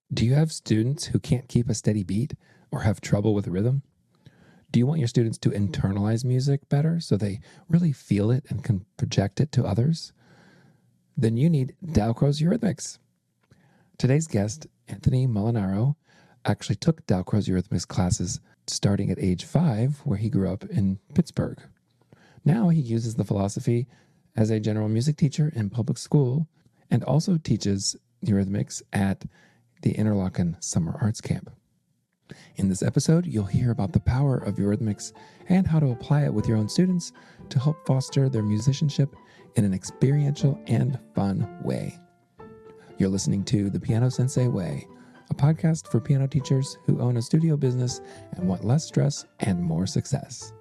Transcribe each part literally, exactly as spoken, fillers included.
Do you have students who can't keep a steady beat or have trouble with rhythm? Do you want your students to internalize music better so they really feel it and can project it to others? Then you need Dalcroze Eurythmics. Today's guest, Anthony Molinaro, actually took Dalcroze Eurythmics classes starting at age five, where he grew up in Pittsburgh. Now he uses the philosophy as a general music teacher in public school and also teaches Eurythmics at the Interlochen Summer Arts Camp. In this episode, you'll hear about the power of Eurythmics and how to apply it with your own students to help foster their musicianship in an experiential and fun way. You're listening to The Piano Sensei Way, a podcast for piano teachers who own a studio business and want less stress and more success.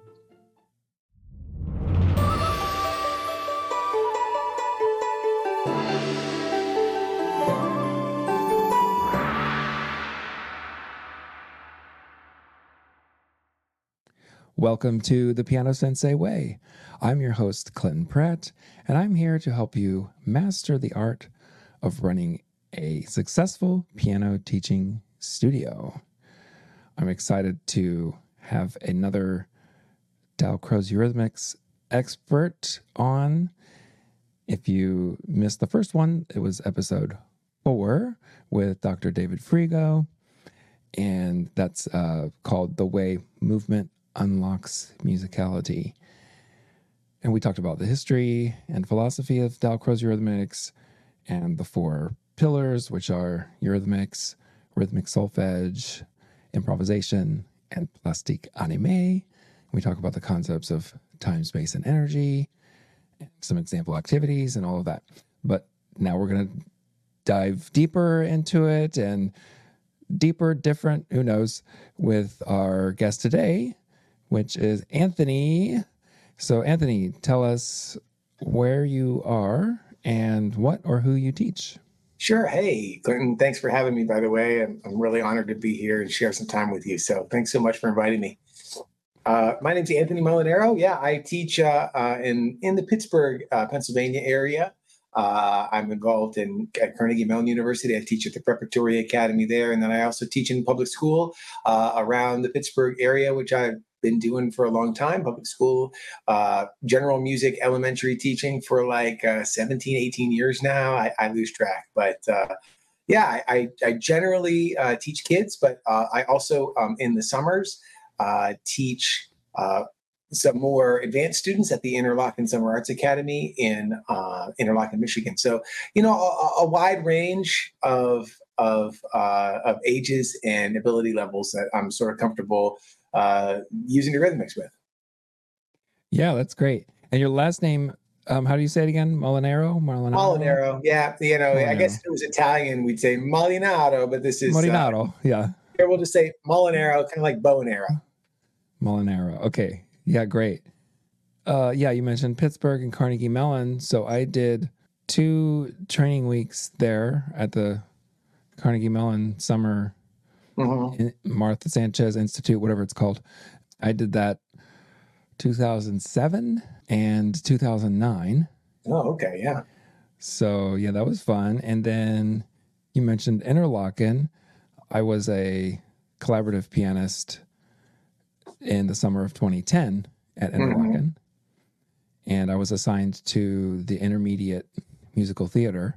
Welcome to The Piano Sensei Way. I'm your host, Clinton Pratt, and I'm here to help you master the art of running a successful piano teaching studio. I'm excited to have another Dalcroze Eurythmics expert on. If you missed the first one, it was episode four with Doctor David Frigo, and that's uh, called The Way Movement Unlocks Musicality. And we talked about the history and philosophy of Dalcroze Eurythmics and the four pillars, which are eurythmics, rhythmic solfege, improvisation, and plastique anime. We talk about the concepts of time, space, and energy, and some example activities and all of that. But now we're going to dive deeper into it and deeper, different, who knows, with our guest today, which is Anthony. So Anthony, tell us where you are and what or who you teach. Sure. Hey, Clinton, thanks for having me, by the way. I'm, I'm really honored to be here and share some time with you. So thanks so much for inviting me. Uh, my name's Anthony Molinaro. Yeah, I teach uh, uh, in, in the Pittsburgh, uh, Pennsylvania area. Uh, I'm involved in at Carnegie Mellon University. I teach at the Preparatory Academy there. And then I also teach in public school uh, around the Pittsburgh area, which I've been doing for a long time, public school, uh, general music, elementary teaching for like uh, seventeen, eighteen years now. I, I lose track. But uh, yeah, I, I generally uh, teach kids, but uh, I also, um, in the summers, uh, teach uh, some more advanced students at the Interlochen Summer Arts Academy in uh, Interlochen, Michigan. So, you know, a, a wide range of of uh, of ages and ability levels that I'm sort of comfortable uh, using Eurythmics with. Yeah, that's great. And your last name, um, how do you say it again? Molinaro? Molinaro? Molinaro, yeah. You know, Molinaro. I guess if it was Italian, we'd say Molinaro, but this is... Molinaro, uh, yeah. Here we'll just say Molinaro, kind of like bow and arrow. Molinaro, okay. Yeah, great. Uh, yeah, you mentioned Pittsburgh and Carnegie Mellon. So I did two training weeks there at the Carnegie Mellon Summer mm-hmm. in Martha Sanchez Institute, whatever it's called. I did that two thousand seven and two thousand nine. Oh, okay, yeah. So yeah, that was fun. And then you mentioned Interlochen. I was a collaborative pianist in the summer of twenty ten at Interlochen. Mm-hmm. And I was assigned to the intermediate musical theater,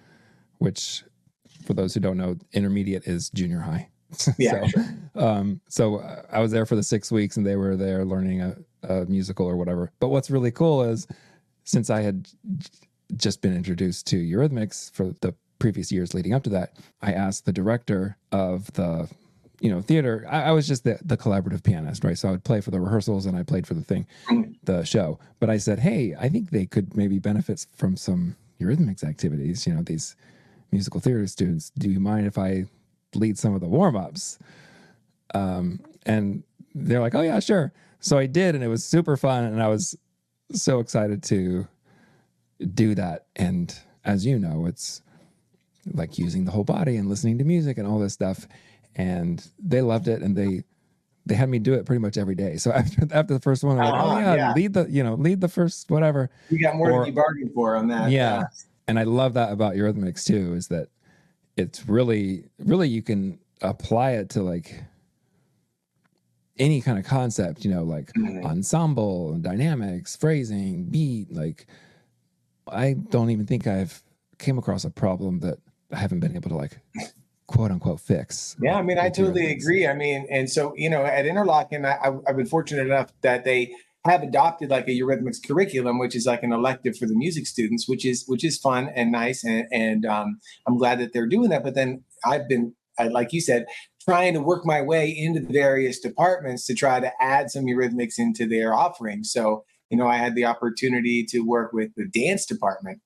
which, for those who don't know, intermediate is junior high. Yeah. so, sure. um, so I was there for the six weeks and they were there learning a, a musical or whatever. But what's really cool is, since I had just been introduced to Eurythmics for the previous years leading up to that, I asked the director of the you know, theater, I, I was just the, the collaborative pianist, right? So I would play for the rehearsals and I played for the thing, the show. But I said, hey, I think they could maybe benefit from some Eurythmics activities. You know, these musical theater students, do you mind if I lead some of the warm-ups? Um, and they're like, oh yeah, sure. So I did, and it was super fun. And I was so excited to do that. And as you know, it's like using the whole body and listening to music and all this stuff. And they loved it, and they they had me do it pretty much every day. So after after the first one, I'm like, uh-huh, oh yeah, yeah, lead the you know lead the first whatever. You got more or, than you bargained for on that. Yeah. yeah, and I love that about Eurythmics too, is that it's really, really, you can apply it to like any kind of concept, you know, like Mhm. ensemble, dynamics, phrasing, beat. Like, I don't even think I've came across a problem that I haven't been able to like quote unquote fix Yeah, I mean, I with totally Eurythmics. agree. I mean, and so, you know, at Interlochen, I, I've I've been fortunate enough that they have adopted like a Eurythmics curriculum, which is like an elective for the music students, which is which is fun and nice, and and um, I'm glad that they're doing that. But then I've been, I- like you said, trying to work my way into the various departments to try to add some Eurythmics into their offerings. So, you know, I had the opportunity to work with the dance department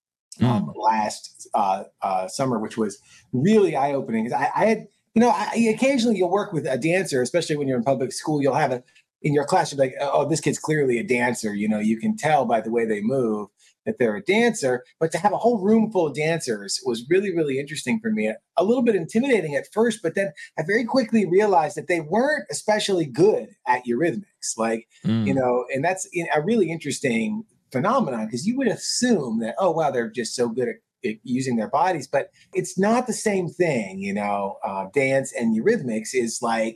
um, Mm. last uh, uh, summer, which was really eye opening. I, I had, you know, I, occasionally you'll work with a dancer, especially when you're in public school. You'll have a in your class, you're like, oh, this kid's clearly a dancer. You know, you can tell by the way they move that they're a dancer. But to have a whole room full of dancers was really, really interesting for me. A little bit intimidating at first, but then I very quickly realized that they weren't especially good at Eurythmics. Like, you Mm. know, and that's a really interesting phenomenon because you would assume that, oh wow, they're just so good at, at using their bodies, but it's not the same thing. You know, uh, dance and Eurythmics is like,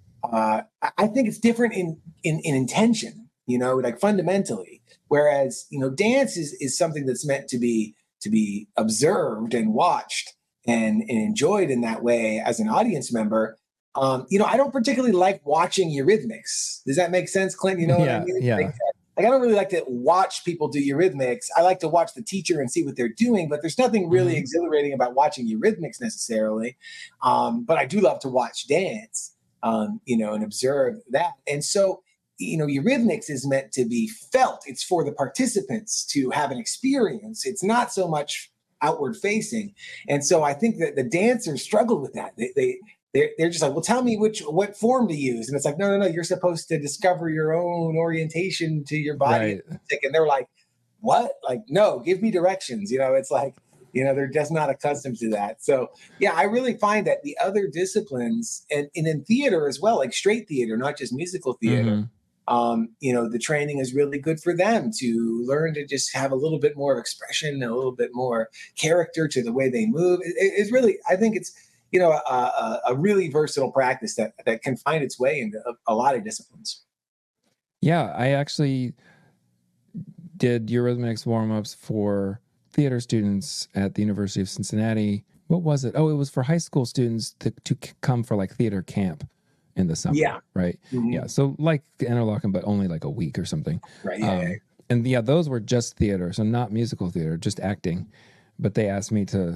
uh, I think it's different in, in in intention. You know, like fundamentally. Whereas, you know, dance is is something that's meant to be to be observed and watched and, and enjoyed in that way as an audience member. Um, you know, I don't particularly like watching Eurythmics. Does that make sense, Clint? You know what I Yeah, mean? Like, yeah. like I don't really like to watch people do Eurythmics. I like to watch the teacher and see what they're doing, but there's nothing really Hmm. exhilarating about watching Eurythmics necessarily. Um, but I do love to watch dance, um, you know, and observe that. And so, you know, Eurythmics is meant to be felt. It's for the participants to have an experience. It's not so much outward facing. And so I think that the dancers struggle with that. They, they they're, they're just like, well, tell me which what form to use. And it's like, no, no, no, you're supposed to discover your own orientation to your body. Right. And they're like, what? Like, no, give me directions. You know, it's like, you know, they're just not accustomed to that. So yeah, I really find that the other disciplines and, and in theater as well, like straight theater, not just musical theater, Hmm. um, you know, the training is really good for them to learn to just have a little bit more of expression and a little bit more character to the way they move. It, it's really, I think it's, you know, a, a, a really versatile practice that, that can find its way into a, a lot of disciplines. Yeah, I actually did Eurythmics warm ups for theater students at the University of Cincinnati. What was it? Oh, it was for high school students to, to come for like theater camp in the summer, Yeah. right? Mm-hmm. Yeah, so like Interlochen, but only like a week or something. Right. Yeah, yeah. Um, and yeah, those were just theater, so not musical theater, just acting. But they asked me to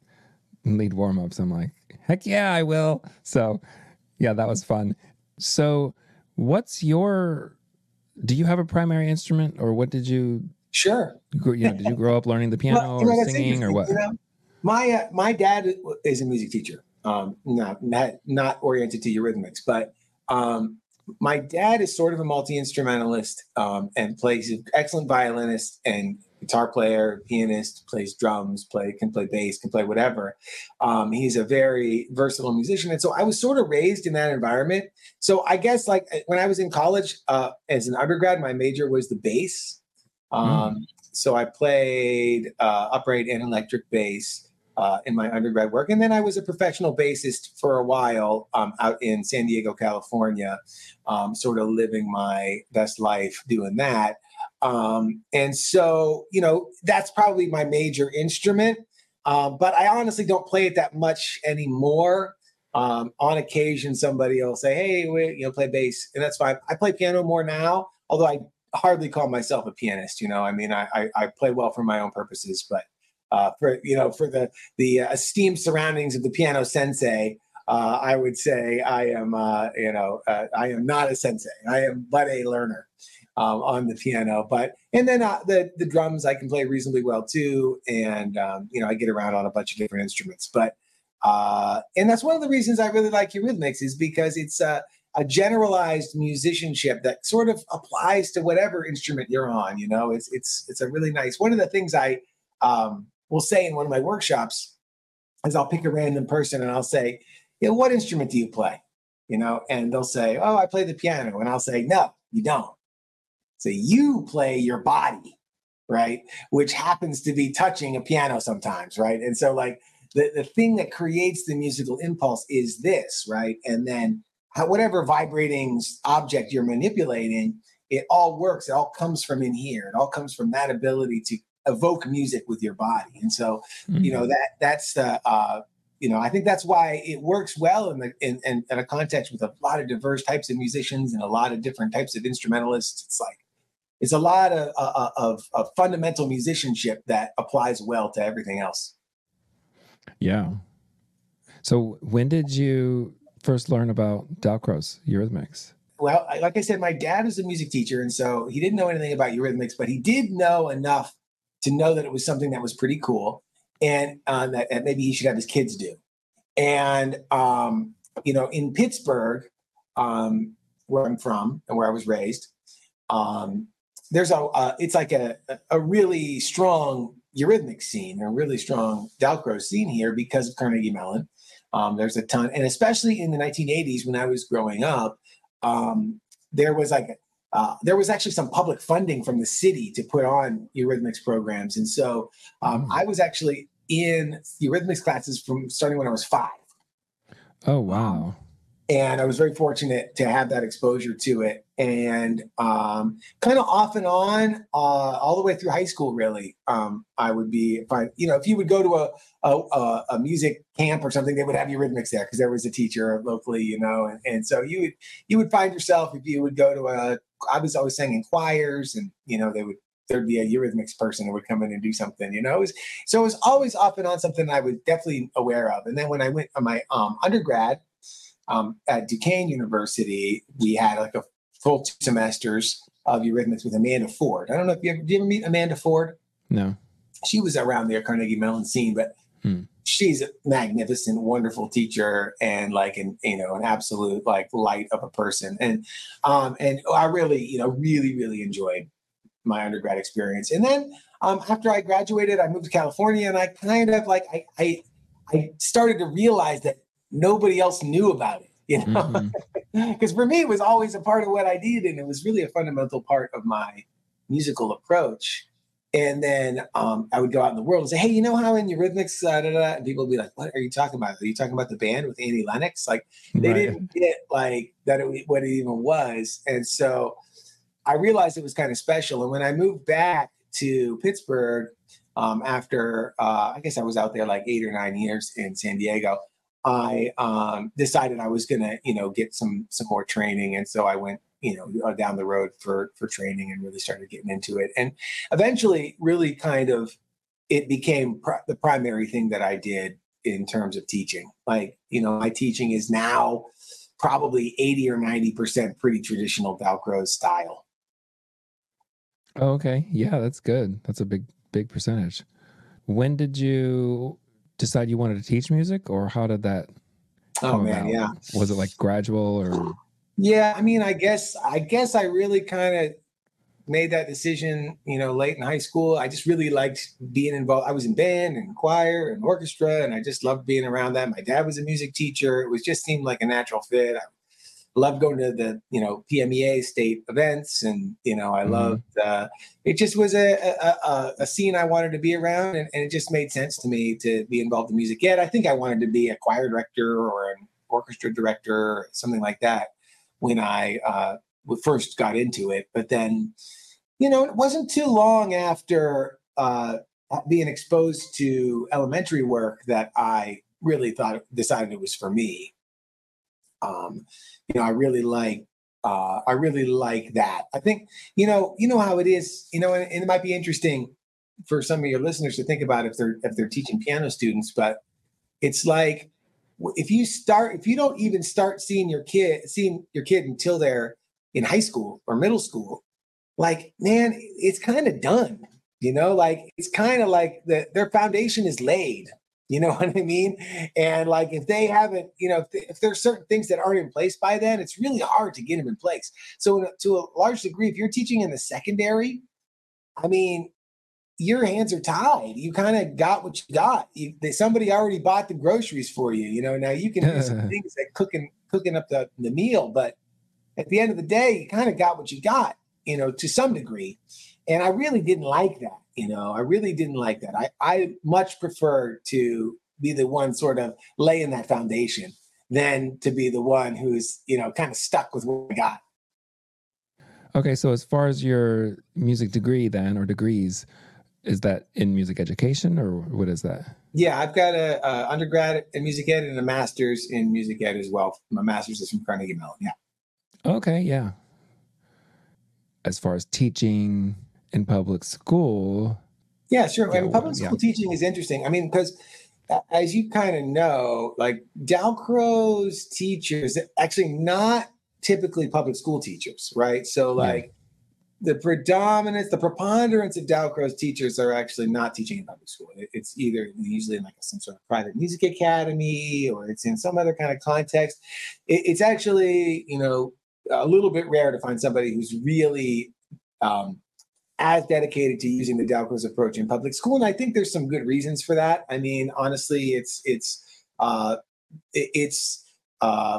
lead warm ups. I'm like, heck yeah, I will. So yeah, that was fun. So, what's your do you have a primary instrument, or what did you Sure. you know, did you grow up learning the Well, piano you or know, that's singing or interesting. what? You know, my uh, my dad is a music teacher. Um, not not not oriented to Eurythmics, but um, my dad is sort of a multi instrumentalist um, and plays an excellent violinist and guitar player, pianist, plays drums, play can play bass, can play whatever. Um, he's a very versatile musician, and so I was sort of raised in that environment. So I guess like when I was in college uh, as an undergrad, my major was the bass. Mm. Um, so I played uh, upright and electric bass uh, in my undergrad work, and then I was a professional bassist for a while um, out in San Diego, California, um, sort of living my best life doing that. Um, and so, you know, that's probably my major instrument, um, but I honestly don't play it that much anymore. Um, on occasion, somebody will say, "Hey, we, you know, play bass," and that's fine. I play piano more now, although I hardly call myself a pianist. You know, I mean, I I, I play well for my own purposes, but uh, for you know, for the the uh, esteemed surroundings of the piano sensei, uh, I would say I am uh, you know uh, I am not a sensei. I am but a learner um, on the piano. But and then uh, the the drums I can play reasonably well too, and um, you know I get around on a bunch of different instruments, but. Uh, and that's one of the reasons I really like Eurythmics is because it's uh, a generalized musicianship that sort of applies to whatever instrument you're on. You know, it's it's it's a really nice. One of the things I um, will say in one of my workshops is I'll pick a random person and I'll say, you know, what instrument do you play? You know, and they'll say, oh, I play the piano, and I'll say, no, you don't. So you play your body, right? Which happens to be touching a piano sometimes, right? And so like the, the thing that creates the musical impulse is this, right? And then how, whatever vibrating object you're manipulating, it all works. It all comes from in here. It all comes from that ability to evoke music with your body. And so, mm-hmm. you know, that that's the, uh, you know, I think that's why it works well in the in, in, in a context with a lot of diverse types of musicians and a lot of different types of instrumentalists. It's like, it's a lot of, uh, of, of fundamental musicianship that applies well to everything else. Yeah. So when did you first learn about Dalcroze Eurythmics? Well, like I said, my dad was a music teacher, and so he didn't know anything about Eurythmics, but he did know enough to know that it was something that was pretty cool, and uh, that, that maybe he should have his kids do. And um, you know, in Pittsburgh, um, where I'm from and where I was raised, um, there's a uh, it's like a a really strong Eurythmics scene, a really strong Dalcroze scene here because of Carnegie Mellon. Um, there's a ton, and especially in the nineteen eighties when I was growing up, um, there was like uh, there was actually some public funding from the city to put on Eurythmics programs, and so um, mm. I was actually in Eurythmics classes from starting when I was five. Oh wow! Um, and I was very fortunate to have that exposure to it, and um, kind of off and on, uh, all the way through high school. Really, um, I would be fine. You know, if you would go to a a, a music camp or something, they would have Eurythmics there because there was a teacher locally. You know, and, and so you would you would find yourself if you would go to a. I was always singing choirs, and you know, they would there'd be a Eurythmics person who would come in and do something. You know, it was, so it was always off and on something I was definitely aware of. And then when I went on my um, undergrad. Um, at Duquesne University, we had like a full two semesters of Eurythmics with Amanda Ford. I don't know if you ever, did you ever meet Amanda Ford? No. She was around the Carnegie Mellon scene, but hmm. she's a magnificent, wonderful teacher and like an, you know, an absolute like light of a person. And, um, and I really, you know, really, really enjoyed my undergrad experience. And then um, after I graduated, I moved to California, and I kind of like, I, I, I started to realize that nobody else knew about it, you know, because mm-hmm. for me, it was always a part of what I did. And it was really a fundamental part of my musical approach. And then um, I would go out in the world and say, hey, you know how in Eurythmics, uh, da, da, da, and people would be like, what are you talking about? Are you talking about the band with Annie Lennox? Like they right. didn't get like that, it, what it even was. And so I realized it was kind of special. And when I moved back to Pittsburgh um, after, uh, I guess I was out there like eight or nine years in San Diego, I um, decided I was going to, you know, get some some more training. And so I went, you know, down the road for for training and really started getting into it. And eventually really kind of it became pr- the primary thing that I did in terms of teaching. Like, you know, my teaching is now probably eighty or ninety percent pretty traditional Dalcroze style. Oh, okay. Yeah, that's good. That's a big, big percentage. When did you decide you wanted to teach music, or how did that oh man about? Yeah, was it like gradual or yeah I mean I guess I guess I really kind of made that decision, you know, late in high school. I just really liked being involved. I was in band and choir and orchestra, and I just loved being around that. My dad was a music teacher. It was just seemed like a natural fit. I loved going to the, you know, P M E A state events, and you know, I mm-hmm. loved. Uh, it just was a, a, a, a scene I wanted to be around, and, and it just made sense to me to be involved in music. Yet I think I wanted to be a choir director or an orchestra director, or something like that, when I uh, first got into it. But then, you know, it wasn't too long after uh, being exposed to elementary work that I really thought decided it was for me. Um, you know, I really like, uh, I really like that. I think, you know, you know how it is, you know, and, and it might be interesting for some of your listeners to think about if they're, if they're teaching piano students, but it's like, if you start, if you don't even start seeing your kid, seeing your kid until they're in high school or middle school, like, man, it's kind of done, you know, like, it's kind of like the, their foundation is laid. You know what I mean? And like, if they haven't, you know, if, th- if there's certain things that aren't in place by then, it's really hard to get them in place. So to a large degree, if you're teaching in the secondary, I mean, your hands are tied. You kind of got what you got. You, they, somebody already bought the groceries for you. You know, now you can do some things like cooking, cooking up the, the meal, but at the end of the day, you kind of got what you got, you know, to some degree. And I really didn't like that. You know, I really didn't like that. I, I much prefer to be the one sort of laying that foundation than to be the one who's, you know, kind of stuck with what I got. Okay, so as far as your music degree then, or degrees, is that in music education or what is that? Yeah, I've got a, a undergrad in music ed and a master's in music ed as well. My master's is from Carnegie Mellon. Yeah. Okay, yeah. As far as teaching in public school. Yeah, sure. Yeah, I mean, public school yeah. teaching is interesting. I mean, because as you kind of know, like Dalcroze teachers, actually not typically public school teachers, right? So like yeah. the predominance, the preponderance of Dalcroze teachers are actually not teaching in public school. It's either usually in like some sort of private music academy or it's in some other kind of context. It's actually, you know, a little bit rare to find somebody who's really um, as dedicated to using the Dalcroze approach in public school. And I think there's some good reasons for that. I mean, honestly, it's, it's, uh, it's, uh,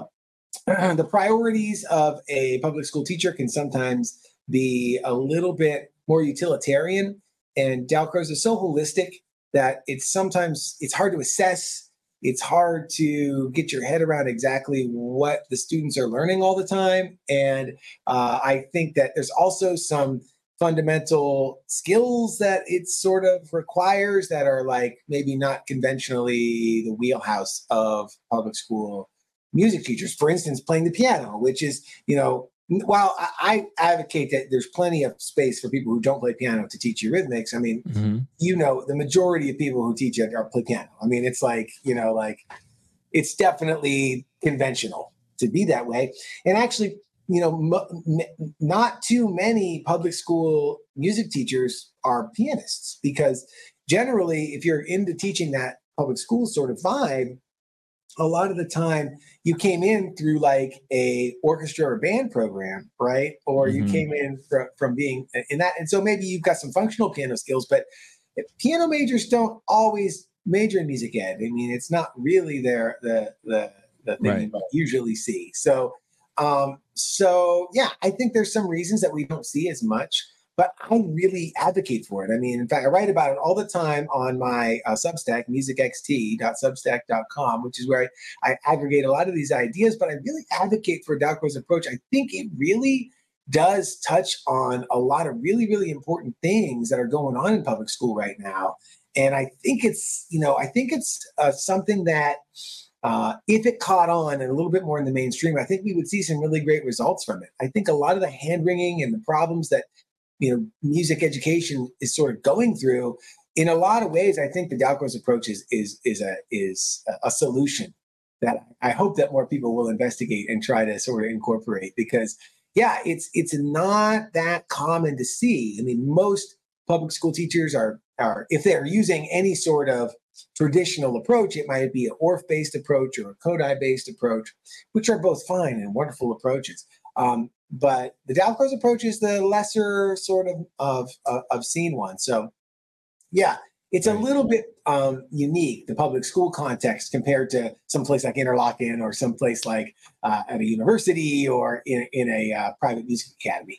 the priorities of a public school teacher can sometimes be a little bit more utilitarian, and Dalcroze is so holistic that it's sometimes it's hard to assess. It's hard to get your head around exactly what the students are learning all the time. And uh, I think that there's also some fundamental skills that it sort of requires that are like maybe not conventionally the wheelhouse of public school music teachers. For instance, playing the piano, which is, you know, while I advocate that there's plenty of space for people who don't play piano to teach eurythmics, I mean, mm-hmm. you know, the majority of people who teach it are play piano. I mean, it's like, you know, like it's definitely conventional to be that way. And actually, you know, m- not too many public school music teachers are pianists, because generally, if you're into teaching that public school sort of vibe, a lot of the time you came in through like a orchestra or band program, right? Or mm-hmm. you came in from, from being in that. And so maybe you've got some functional piano skills, but piano majors don't always major in music ed. I mean, it's not really their, the, the, the thing right. you usually see. So, um, so yeah, I think there's some reasons that we don't see as much, but I really advocate for it. I mean, in fact, I write about it all the time on my uh, Substack, music x t dot substack dot com, which is where I, I aggregate a lot of these ideas, but I really advocate for Dalcroze's approach. I think it really does touch on a lot of really, really important things that are going on in public school right now. And I think it's, you know, I think it's uh, something that uh, if it caught on and a little bit more in the mainstream, I think we would see some really great results from it. I think a lot of the hand wringing and the problems that you know, music education is sort of going through, in a lot of ways, I think the Dalcroze approach is is is a is a solution that I hope that more people will investigate and try to sort of incorporate. Because, yeah, it's it's not that common to see. I mean, most public school teachers are are if they're using any sort of traditional approach, it might be an O R F-based approach or a Kodály-based approach, which are both fine and wonderful approaches. Um, But the Dalcroze approach is the lesser sort of of, of, of seen one. So, yeah, it's right. a little bit um, unique, the public school context, compared to someplace like Interlochen or someplace like uh, at a university or in, in a uh, private music academy.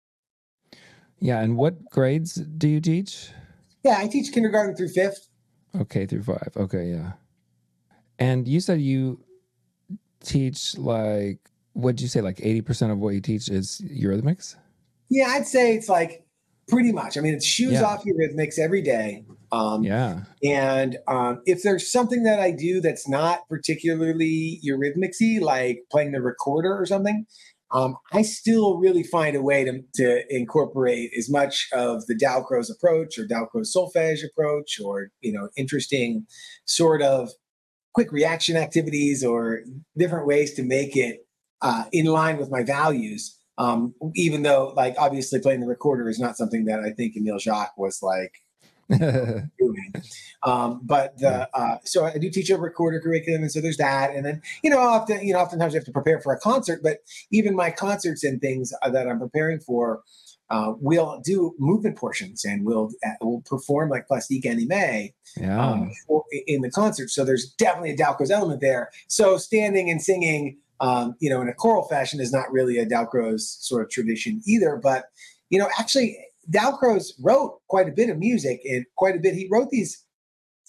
Yeah, and what grades do you teach? Yeah, I teach kindergarten through fifth. Okay, through five. Okay, yeah. And you said you teach like, what'd you say, like eighty percent of what you teach is eurythmics? Yeah, I'd say it's like pretty much. I mean, it's shoes yeah. off eurythmics every day. Um, yeah. And um, if there's something that I do that's not particularly eurythmicsy, like playing the recorder or something, um, I still really find a way to, to incorporate as much of the Dalcroze approach or Dalcroze solfege approach, or, you know, interesting sort of quick reaction activities or different ways to make it Uh, in line with my values, um, even though, like, obviously playing the recorder is not something that I think Emile Jacques was like doing. Um, but the, uh, so I do teach a recorder curriculum, and so there's that. And then, you know, often, you know, oftentimes you have to prepare for a concert, but even my concerts and things that I'm preparing for, uh, we'll do movement portions, and we'll uh, we'll perform like plastique animé yeah. um, for, in the concert. So there's definitely a Dalcroze element there. So standing and singing, Um, you know, in a choral fashion is not really a Dalcroze sort of tradition either. But, you know, actually, Dalcroze wrote quite a bit of music and quite a bit. He wrote these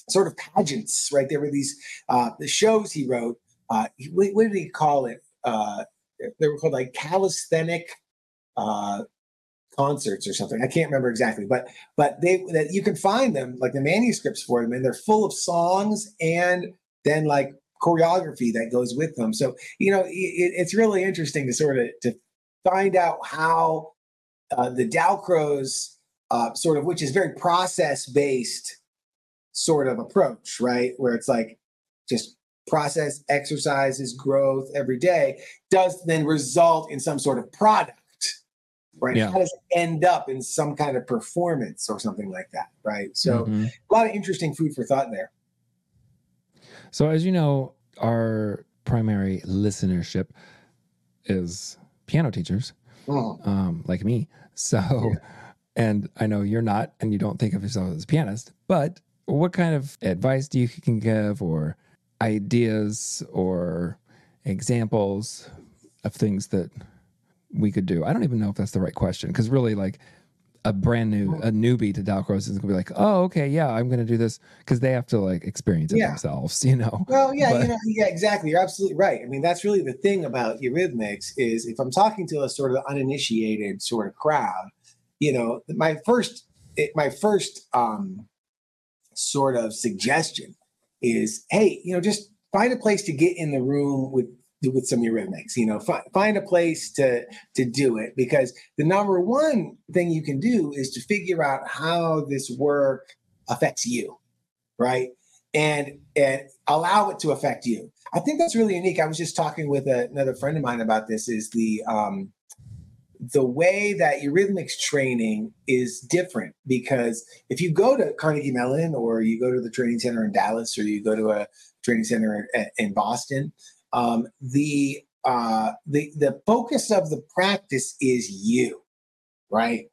sort of pageants, right? There were these uh, the shows he wrote. Uh, what, what did he call it? Uh, they were called like calisthenic uh, concerts or something. I can't remember exactly, but but they that you can find them like the manuscripts for them, and they're full of songs and then like choreography that goes with them. So you know, it, it's really interesting to sort of to find out how uh, the Dalcroze uh, sort of, which is very process based sort of approach, right? Where it's like just process, exercises, growth every day does then result in some sort of product, right? Yeah. How does it end up in some kind of performance or something like that, right? So Mm-hmm. a lot of interesting food for thought there. So as you know, our primary listenership is piano teachers, Mm. um, like me. So, Yeah. and I know you're not, and you don't think of yourself as a pianist, but what kind of advice do you can give, or ideas, or examples of things that we could do? I don't even know if that's the right question, because really, like a brand new, a newbie to Dalcroze is gonna be like, oh, okay, yeah, I'm gonna do this, because they have to like experience it Yeah. themselves, you know. Well, yeah, But- you know, yeah, exactly. You're absolutely right. I mean, that's really the thing about Eurythmics is if I'm talking to a sort of uninitiated sort of crowd, you know, my first, it, my first um, sort of suggestion is, hey, you know, just find a place to get in the room with with some Eurythmics. You know, fi- find a place to to do it, because the number one thing you can do is to figure out how this work affects you, right? And and allow it to affect you. I think that's really unique. I was just talking with a, another friend of mine about this. Is the um, the way that Eurythmics training is different, because if you go to Carnegie Mellon, or you go to the training center in Dallas, or you go to a training center in, in Boston, um, the uh, the the focus of the practice is you, right?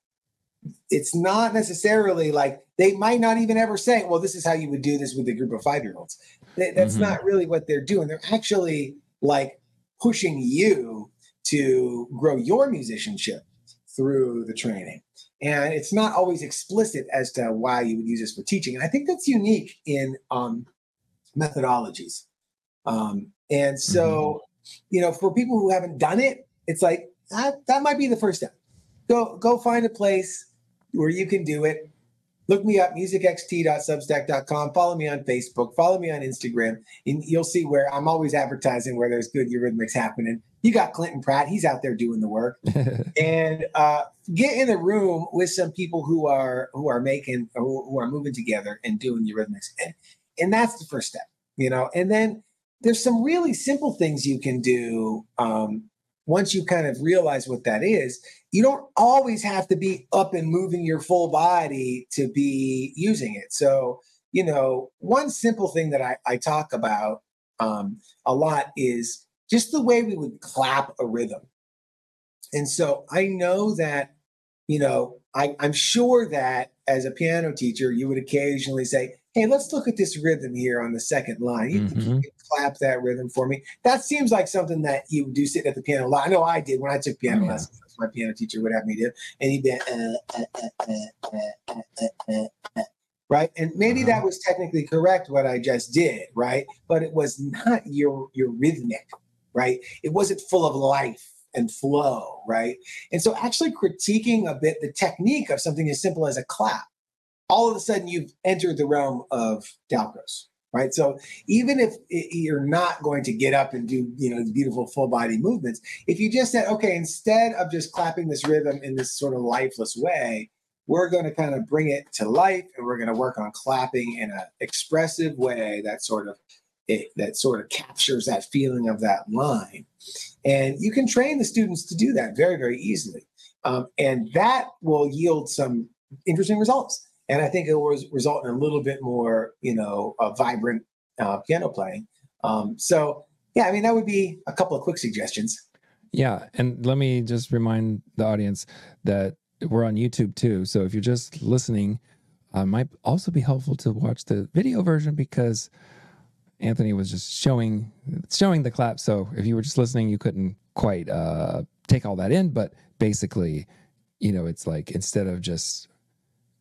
It's not necessarily like they might not even ever say, well, this is how you would do this with a group of five-year-olds. That, that's Mhm. not really what they're doing. They're actually like pushing you to grow your musicianship through the training. And it's not always explicit as to why you would use this for teaching. And I think that's unique in um, methodologies. Um, and so, you know, for people who haven't done it, it's like that, that might be the first step. Go go find a place where you can do it. Look me up, music x t dot substack dot com. Follow me on Facebook. Follow me on Instagram. And you'll see where I'm always advertising where there's good Eurythmics happening. You got Clinton Pratt. He's out there doing the work. And uh, get in the room with some people who are who are making who, who are moving together and doing Eurythmics. And, and that's the first step, you know. And then there's some really simple things you can do um, once you kind of realize what that is. You don't always have to be up and moving your full body to be using it. So, you know, one simple thing that I, I talk about um, a lot is just the way we would clap a rhythm. And so I know that, you know, I, I'm sure that as a piano teacher, you would occasionally say, hey, let's look at this rhythm here on the second line. You think you Mhm. can clap that rhythm for me? That seems like something that you would do sitting at the piano. I know I did when I took piano Oh, yeah. lessons. That's what my piano teacher would have me do. And he'd be, uh, uh, uh, uh, uh, uh, uh, uh, uh, right? And maybe Uh-huh. that was technically correct what I just did, right? But it was not your your rhythmic, right? It wasn't full of life and flow, right? And so actually critiquing a bit the technique of something as simple as a clap, all of a sudden you've entered the realm of Dalcroze, right? So even if it, you're not going to get up and do, you know, these beautiful full body movements, if you just said, okay, instead of just clapping this rhythm in this sort of lifeless way, we're going to kind of bring it to life, and we're going to work on clapping in an expressive way that sort of it, that sort of captures that feeling of that line. And you can train the students to do that very, very easily. Um, and that will yield some interesting results. And I think it will result in a little bit more, you know, a vibrant uh, piano playing. Um, so, yeah, I mean, that would be a couple of quick suggestions. Yeah. And let me just remind the audience that we're on YouTube too. So if you're just listening, uh, might also be helpful to watch the video version, because Anthony was just showing showing the clap. So if you were just listening, you couldn't quite uh, take all that in. But basically, you know, it's like instead of just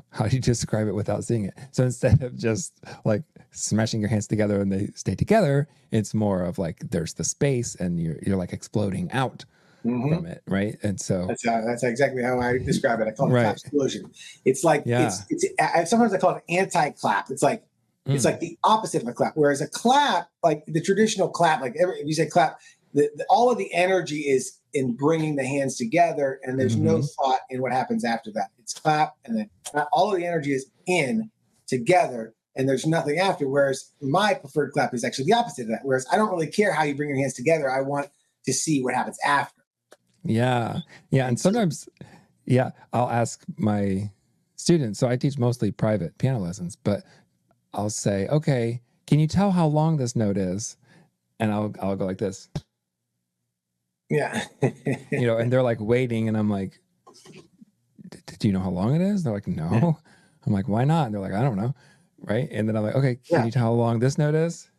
how do you describe it without seeing it? So instead of just like smashing your hands together and they stay together, it's more of like there's the space and you're you're like exploding out Mm-hmm. from it, right? And so That's how, that's exactly how I describe it. I call it Right. clap explosion. It's like Yeah. it's it's I, sometimes I call it anti-clap. It's like it's Mm. like the opposite of a clap. Whereas a clap, like the traditional clap, like every, if you say clap, the, the, all of the energy is in bringing the hands together, and there's no Mhm. thought in what happens after that. It's clap, and then clap. All of the energy is in together, and there's nothing after. Whereas my preferred clap is actually the opposite of that. Whereas I don't really care how you bring your hands together. I want to see what happens after. Yeah. Yeah. And sometimes, yeah, I'll ask my students. So I teach mostly private piano lessons, but I'll say, okay, can you tell how long this note is? And I'll I'll go like this, Yeah. you know, and they're like waiting, and I'm like, do you know how long it is? They're like, no. I'm like, why not? And they're like, I don't know. Right. And then I'm like, okay, can Yeah. you tell how long this note is?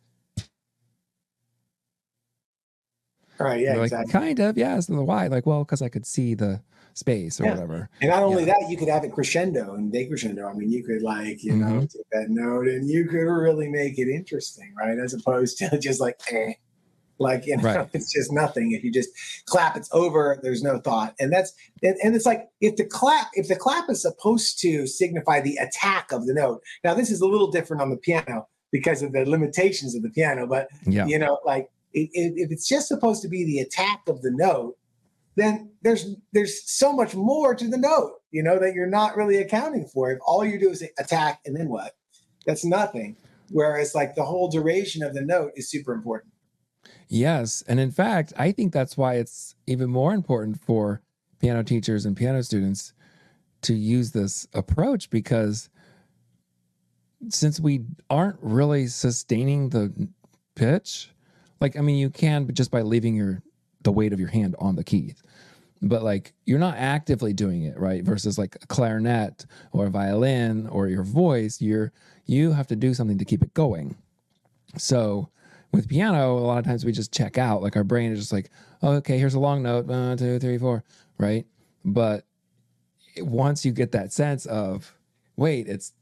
All right. Yeah. They're like, Exactly. kind of, yeah. So why? Like, well, because I could see the space or Yeah. whatever. And not only Yeah. that, you could have it crescendo and decrescendo. I mean, you could like, you know, Mhm. take that note and you could really make it interesting, right? As opposed to just like, eh, like, you know, Right. it's just nothing. If you just clap, it's over. There's no thought. And that's, and, and it's like, if the clap, if the clap is supposed to signify the attack of the note. Now, this is a little different on the piano because of the limitations of the piano, but, Yeah. you know, like it, it, if it's just supposed to be the attack of the note, then there's there's so much more to the note, you know, that you're not really accounting for. If all you do is attack and then what? That's nothing. Whereas like the whole duration of the note is super important. Yes. And in fact, I think that's why it's even more important for piano teachers and piano students to use this approach, because since we aren't really sustaining the pitch, like, I mean, you can, but just by leaving your the weight of your hand on the keys. But like you're not actively doing it, right? Versus like a clarinet or a violin or your voice, you're you have to do something to keep it going. So with piano, a lot of times we just check out. Like our brain is just like, oh, okay, here's a long note, one, two, three, four, right? But once you get that sense of, wait, it's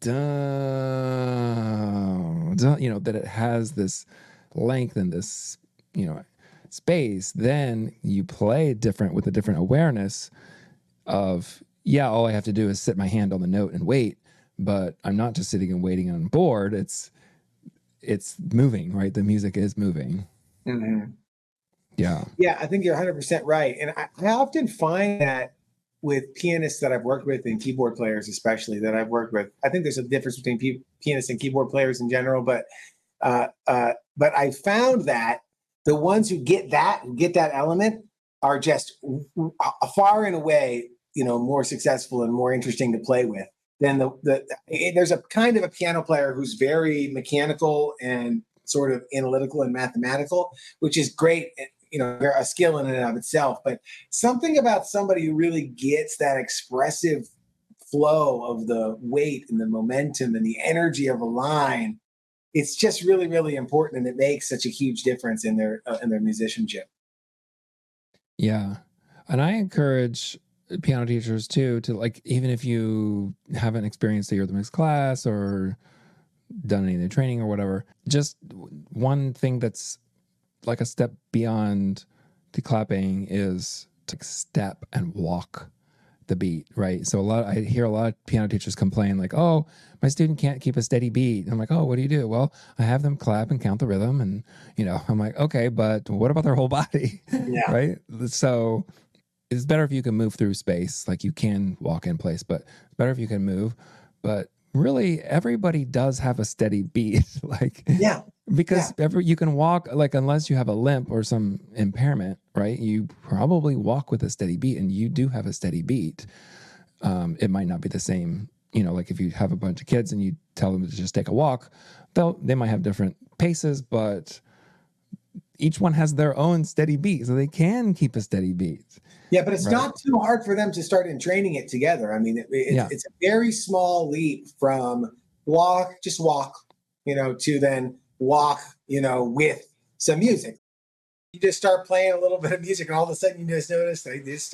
done, done, you know, that it has this length and this, you know, space, then you play different with a different awareness of, yeah, all I have to do is sit my hand on the note and wait, but I'm not just sitting and waiting on board. It's it's moving, right? The music is moving. Mm-hmm. Yeah. Yeah, I think you're one hundred percent right. And I, I often find that with pianists that I've worked with and keyboard players, especially that I've worked with, I think there's a difference between p- pianists and keyboard players in general, but uh, uh, but I found that the ones who get that, who get that element, are just far and away, you know, more successful and more interesting to play with than the, the it, there's a kind of a piano player who's very mechanical and sort of analytical and mathematical, which is great, you know, a skill in and of itself. But something about somebody who really gets that expressive flow of the weight and the momentum and the energy of a line, it's just really, really important, and it makes such a huge difference in their uh, in their musicianship. Yeah. And I encourage piano teachers too to, like, even if you haven't experienced the Eurythmics class or done any of the training or whatever, just one thing that's like a step beyond the clapping is to step and walk the beat, right? So a lot, I hear a lot of piano teachers complain like, oh, my student can't keep a steady beat. And I'm like, oh, what do you do? Well, I have them clap and count the rhythm. And, you know, I'm like, okay, but what about their whole body? Yeah. Right? So it's better if you can move through space, like you can walk in place, but it's better if you can move. But really, everybody does have a steady beat. Like, Yeah. because Yeah. every you can walk, like, unless you have a limp or some impairment, right? You probably walk with a steady beat, and you do have a steady beat. Um, it might not be the same, you know, like if you have a bunch of kids and you tell them to just take a walk, they'll they might have different paces, but each one has their own steady beat, so they can keep a steady beat. Yeah, but it's Right. not too hard for them to start in training it together. I mean, it, it, Yeah. it's a very small leap from walk, just walk, you know, to then walk, you know, with some music. You just start playing a little bit of music, and all of a sudden you just notice they just start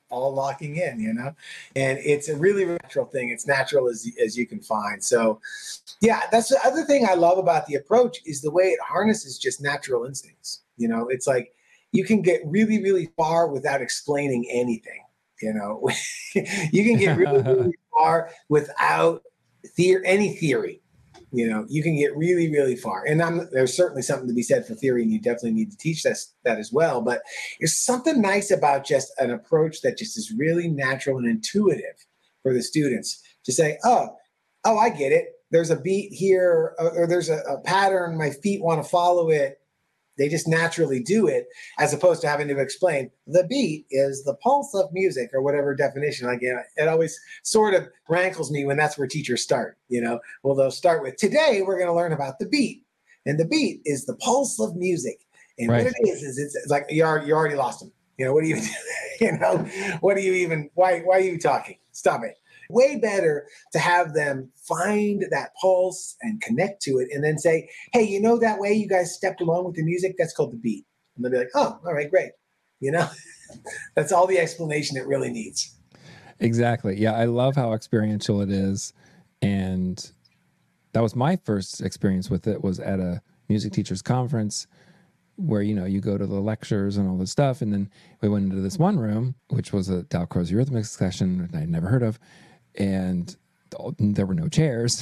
all locking in, you know, and it's a really natural thing. It's natural as, as you can find. So yeah, that's the other thing I love about the approach is the way it harnesses just natural instincts. You know, it's like you can get really, really far without explaining anything. You know, you can get really, really far without theor- any theory. You know, you can get really, really far. And I'm, there's certainly something to be said for theory, and you definitely need to teach this, that as well. But there's something nice about just an approach that just is really natural and intuitive for the students to say, oh, oh, I get it. There's a beat here, or, or there's a, a pattern. My feet want to follow it. They just naturally do it, as opposed to having to explain the beat is the pulse of music or whatever definition. Like, you know, it always sort of rankles me when that's where teachers start. You know, well, they'll start with today we're going to learn about the beat, and the beat is the pulse of music. And right. what it is is it's, it's like you are you already lost them. You know, what do you you know what do you even why why are you talking? Stop it. Way better to have them find that pulse and connect to it and then say, hey, you know, that way you guys stepped along with the music, that's called the beat. And they'll be like, oh, all right, great. You know, that's all the explanation it really needs. Exactly. Yeah. I love how experiential it is. And that was my first experience with it, was at a music teachers conference where, you know, you go to the lectures and all this stuff. And then we went into this one room, which was a Dalcroze Eurythmics session I'd never heard of. And there were no chairs.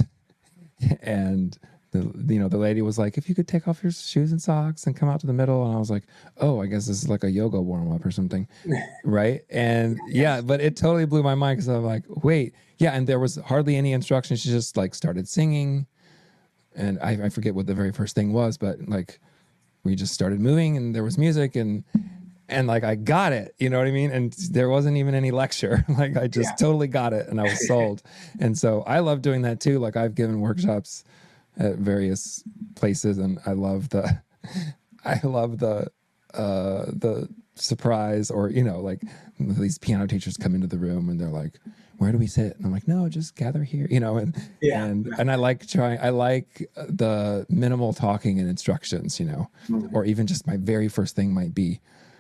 And the, you know, the lady was like, if you could take off your shoes and socks and come out to the middle. And I was like, oh, I guess this is like a yoga warm up or something. Right. And yeah, but it totally blew my mind, because I'm like, wait, yeah. And there was hardly any instruction. She just like started singing. And I, I forget what the very first thing was, but like we just started moving and there was music, and And like, I got it, you know what I mean? And there wasn't even any lecture. Like, I just yeah. totally got it, and I was sold. And so I love doing that too. Like, I've given workshops at various places, and I love the, I love the, uh, the surprise, or, you know, like these piano teachers come into the room and they're like, where do we sit? And I'm like, no, just gather here, you know, and, yeah. and, and I like trying, I like the minimal talking and instructions, you know, mm-hmm. or even just my very first thing might be,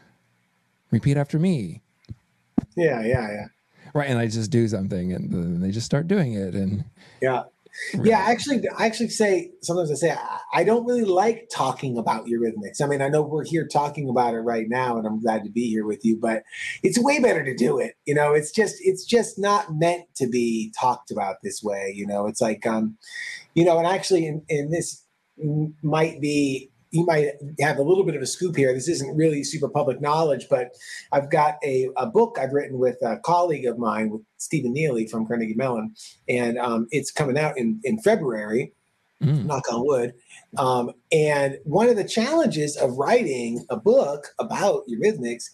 repeat after me. Yeah, yeah, yeah. Right, and I just do something, and then they just start doing it, and yeah, right. yeah. Actually, I actually say sometimes I say I, I don't really like talking about Eurythmics. I mean, I know we're here talking about it right now, and I'm glad to be here with you. But it's way better to do it. You know, it's just it's just not meant to be talked about this way. You know, it's like um, you know, and actually, in, in this might be. You might have a little bit of a scoop here. This isn't really super public knowledge, but I've got a, a book I've written with a colleague of mine, with Stephen Neely from Carnegie Mellon, and um, it's coming out in, in February, mm. knock on wood. Um, and one of the challenges of writing a book about Eurythmics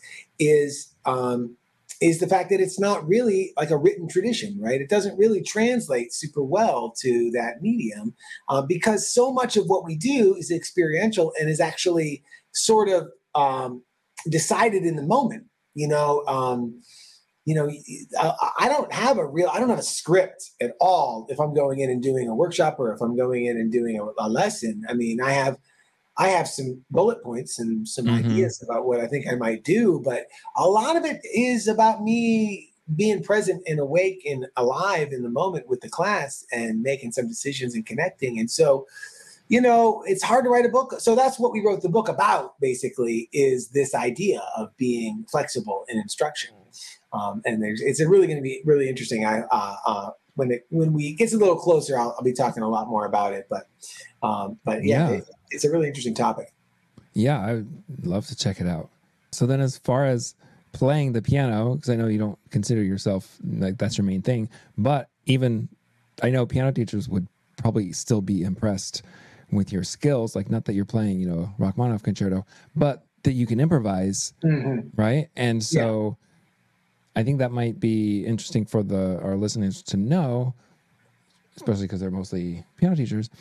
is um, is the fact that it's not really like a written tradition, right? It doesn't really translate super well to that medium uh, because so much of what we do is experiential and is actually sort of um, decided in the moment. You know, um, you know, I, I don't have a real, I don't have a script at all if I'm going in and doing a workshop or if I'm going in and doing a, a lesson. I mean, I have I have some bullet points and some mm-hmm. ideas about what I think I might do, but a lot of it is about me being present and awake and alive in the moment with the class and making some decisions and connecting. And so, you know, it's hard to write a book. So that's what we wrote the book about, basically, is this idea of being flexible in instruction. Um, and there's, it's really going to be really interesting. I, uh, uh, when it, when we get a little closer, I'll, I'll be talking a lot more about it, but, um, but yeah, yeah. It, it's a really interesting topic. Yeah, I would love to check it out. So then, as far as playing the piano, because I know you don't consider yourself like that's your main thing, but even I know piano teachers would probably still be impressed with your skills. Like, not that you're playing, you know, Rachmaninoff concerto, but that you can improvise, mm-hmm. right? And so, yeah. I think that might be interesting for the our listeners to know, especially because they're mostly piano teachers,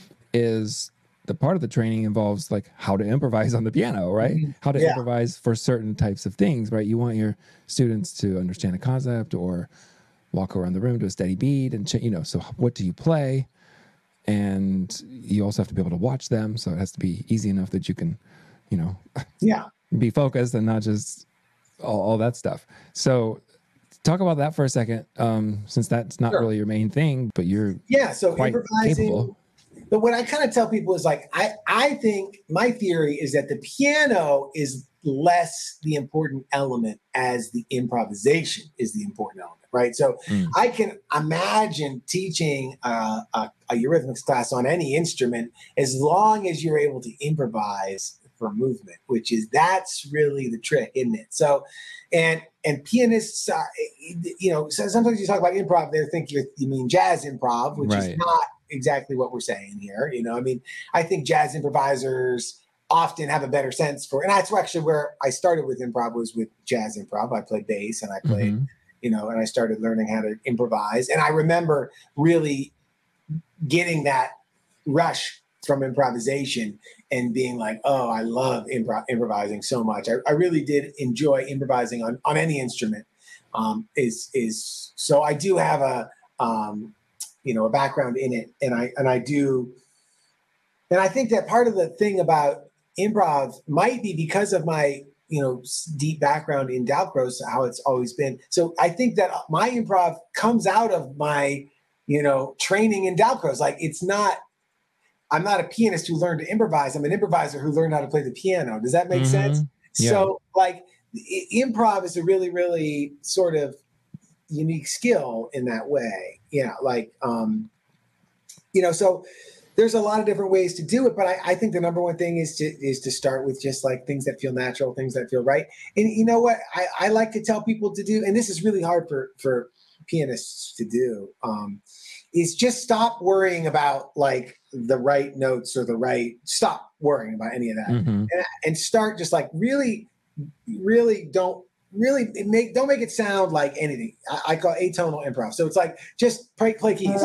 is the part of the training involves like how to improvise on the piano, right? Mm-hmm. How to yeah. improvise for certain types of things, right? You want your students to understand a concept or walk around the room to a steady beat and, ch- you know, so what do you play? And you also have to be able to watch them. So it has to be easy enough that you can, you know, yeah, be focused and not just all, all that stuff. So talk about that for a second, um, since that's not Sure. really your main thing, but you're Yeah, so quite improvising. capable. But what I kind of tell people is like, I, I think my theory is that the piano is less the important element as the improvisation is the important element, right? So Mm. I can imagine teaching a, a, a eurythmics class on any instrument as long as you're able to improvise for movement, which is that's really the trick, isn't it? So, and and pianists, uh, you know, so sometimes you talk about improv, they think you you mean jazz improv, which Right. is not exactly what we're saying here. You know, I mean, I think jazz improvisers often have a better sense for, and that's actually where I started with improv was with jazz improv. I played bass and I played, Mm-hmm. you know, and I started learning how to improvise. And I remember really getting that rush from improvisation and being like, oh, I love improv- improvising so much. I, I really did enjoy improvising on, on any instrument. Um, is is so I do have a um, you know a background in it, and I and I do, and I think that part of the thing about improv might be because of my you know deep background in Dalcroze, how it's always been. So I think that my improv comes out of my you know training in Dalcroze. Like it's not. I'm not a pianist who learned to improvise. I'm an improviser who learned how to play the piano. Does that make Mm-hmm. sense? Yeah. So, like, I- improv is a really, really sort of unique skill in that way. Yeah, like, um, you know, so there's a lot of different ways to do it, but I, I think the number one thing is to is to start with just like things that feel natural, things that feel right. And you know what I, I like to tell people to do, and this is really hard for for pianists to do. Um, is just stop worrying about like the right notes or the right stop worrying about any of that Mm-hmm. and, and start just like really really don't really make don't make it sound like anything. I, I call atonal improv. So it's like just play, play keys.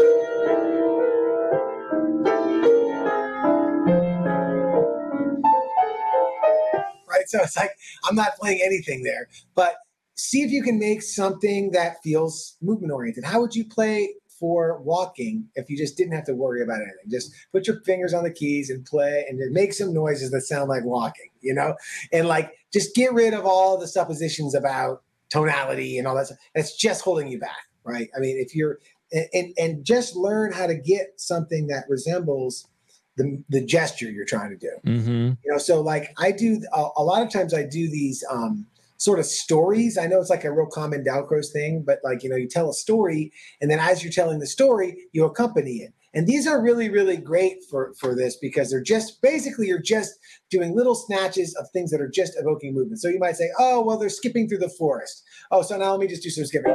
Right. So it's like I'm not playing anything there, but see if you can make something that feels movement oriented. How would you play for walking if you just didn't have to worry about anything? Just put your fingers on the keys and play and just make some noises that sound like walking, you know? And like just get rid of all the suppositions about tonality and all that stuff. That's just holding you back, right? I mean, if you're and and just learn how to get something that resembles the the gesture you're trying to do. Mm-hmm. You know, so like I do a, a lot of times I do these um sort of stories. I know it's like a real common Dalcroze thing, but like, you know, you tell a story and then as you're telling the story, you accompany it. And these are really, really great for, for this because they're just basically you're just doing little snatches of things that are just evoking movement. So you might say, oh, well, they're skipping through the forest. Oh, so now let me just do some skipping.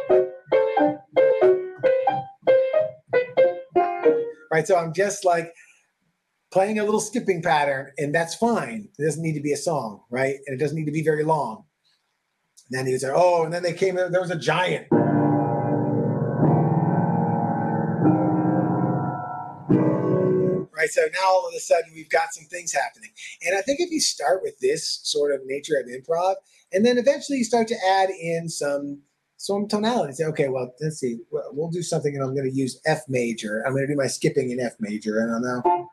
Right. So I'm just like playing a little skipping pattern, and that's fine. It doesn't need to be a song, right? And it doesn't need to be very long. And then he would say, oh, and then they came in, there was a giant. Right. So now all of a sudden we've got some things happening. And I think if you start with this sort of nature of improv, and then eventually you start to add in some some tonality. Say, okay, well, let's see. We'll do something, and I'm going to use F major. I'm going to do my skipping in F major, and I'm now.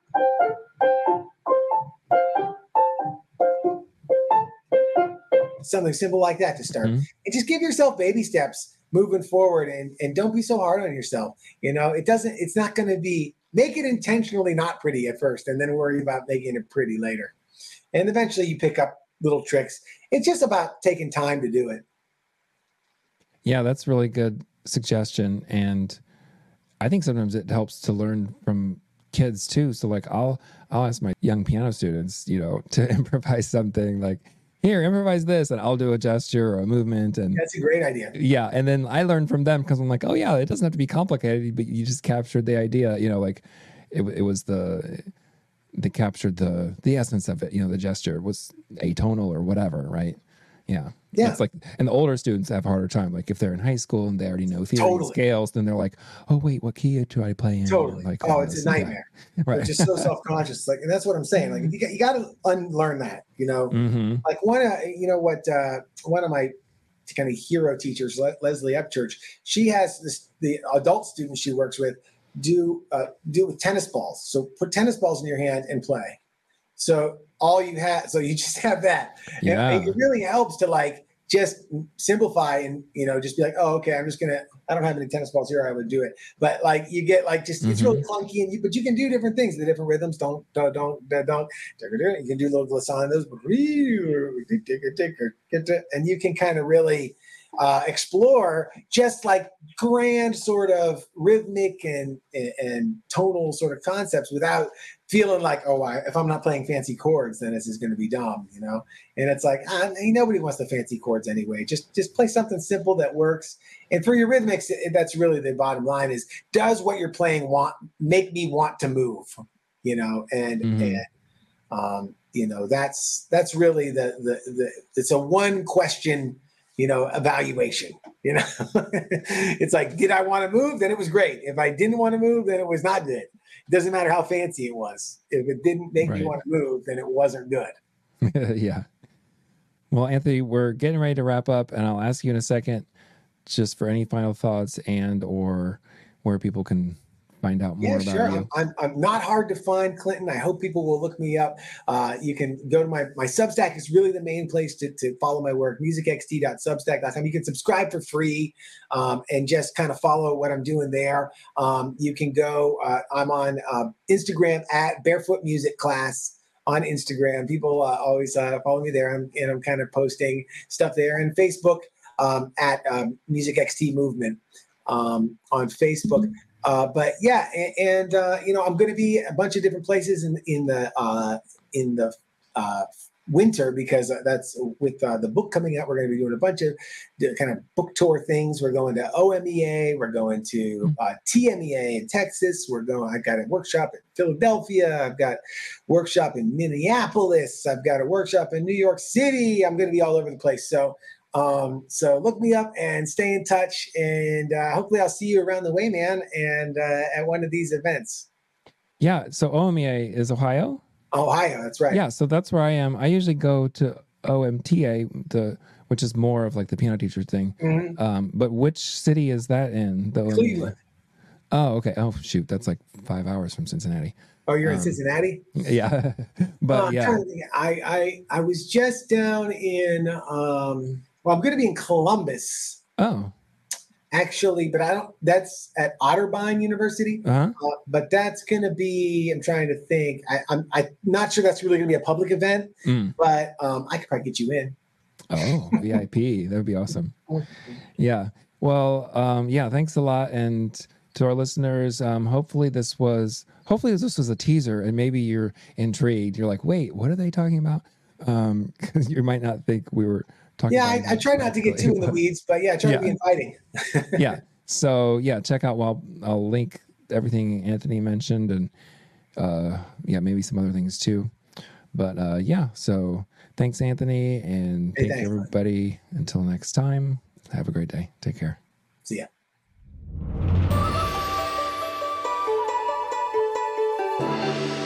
Something simple like that to start. Mm-hmm. And just give yourself baby steps moving forward, and, and don't be so hard on yourself. You know, it doesn't, it's not going to be, make it intentionally not pretty at first and then worry about making it pretty later. And eventually you pick up little tricks. It's just about taking time to do it. Yeah, that's really good suggestion. And I think sometimes it helps to learn from kids too. So like I'll, I'll ask my young piano students, you know, to improvise something like, here, improvise this, and I'll do a gesture or a movement. And that's a great idea. Yeah. And then I learn from them because I'm like, oh yeah, it doesn't have to be complicated, but you just captured the idea, you know, like it, it was the, they captured the, the essence of it, you know, the gesture was atonal or whatever. Right. Yeah. Yeah. It's like, and the older students have a harder time. Like if they're in high school and they already know theory totally. and scales, then they're like, oh wait, what key do I play in? Totally. Like, oh, it's this. a nightmare. Yeah. Right. They're just so self-conscious. Like, and that's what I'm saying. Like you got, you got to unlearn that, you know, mm-hmm. like one, uh, you know what, uh, one of my kind of hero teachers, Le- Leslie Upchurch, she has this, the adult students she works with do, uh, do with tennis balls. So put tennis balls in your hand and play. So all you have, so you just have that. Yeah. And it really helps to like, just simplify and, you know, just be like, oh, okay, I'm just going to, I don't have any tennis balls here. I would do it. But like you get like, just, mm-hmm. it's really clunky and you, but you can do different things. The different rhythms don't, don't, don't, don't, you can do little glissandos, and you can kind of really uh, explore just like grand sort of rhythmic and, and, and tonal sort of concepts without feeling like, oh, I, if I'm not playing fancy chords, then this is going to be dumb, you know? And it's like, ah, nobody wants the fancy chords anyway. Just just play something simple that works. And for your rhythmics, that's really the bottom line is, does what you're playing want make me want to move, you know? And, mm-hmm. and um, you know, that's that's really the, the, the it's a one question, you know, evaluation, you know? It's like, did I want to move? Then it was great. If I didn't want to move, then it was not good. It doesn't matter how fancy it was. If it didn't make right. me want to move, then it wasn't good. Yeah. Well, Anthony, we're getting ready to wrap up, and I'll ask you in a second just for any final thoughts and or where people can find out more yeah, about sure. you. I'm, I'm not hard to find, Clinton. I hope people will look me up. Uh, you can go to my, my Substack is really the main place to, to follow my work, music x t dot substack dot com. You can subscribe for free um, and just kind of follow what I'm doing there. Um, you can go, uh, I'm on uh, Instagram at Barefoot Music Class on Instagram. People uh, always uh, follow me there, I'm, and I'm kind of posting stuff there. And Facebook um, at um, Music X T Movement um, on Facebook. Uh, but yeah, and, and uh, you know, I'm going to be a bunch of different places in in the uh, in the uh, winter because that's with uh, the book coming out. We're going to be doing a bunch of kind of book tour things. We're going to O M E A. We're going to uh, T M E A in Texas. We're going. I got a workshop in Philadelphia. I've got a workshop in Minneapolis. I've got a workshop in New York City. I'm going to be all over the place. So. Um, so look me up and stay in touch, and uh, hopefully I'll see you around the way, man, and uh, at one of these events. Yeah. So O M E A is Ohio? Ohio, that's right. Yeah. So that's where I am. I usually go to O M T A, the which is more of like the piano teacher thing. Mm-hmm. Um, but which city is that in? The Cleveland. Oh, okay. Oh, shoot. That's like five hours from Cincinnati. Oh, you're um, in Cincinnati? Yeah. But uh, yeah. I, I, I was just down in, um, well, I'm going to be in Columbus. Oh. Actually, but I don't, that's at Otterbein University. Uh-huh. Uh, but that's going to be, I'm trying to think, I, I'm, I'm not sure that's really going to be a public event, mm. but um, I could probably get you in. Oh, V I P. That would be awesome. Yeah. Well, um, yeah, thanks a lot. And to our listeners, um, hopefully this was, hopefully this was a teaser and maybe you're intrigued. You're like, wait, what are they talking about? Um, cause you might not think we were talking yeah, about I, I try not to get too in the weeds, but yeah, I try yeah. to be inviting. Yeah. So yeah, check out, well, I'll link everything Anthony mentioned and, uh, yeah, maybe some other things too. But, uh, yeah, so thanks, Anthony. And hey, thank you, everybody. Man. Until next time, have a great day. Take care. See ya. Thank you.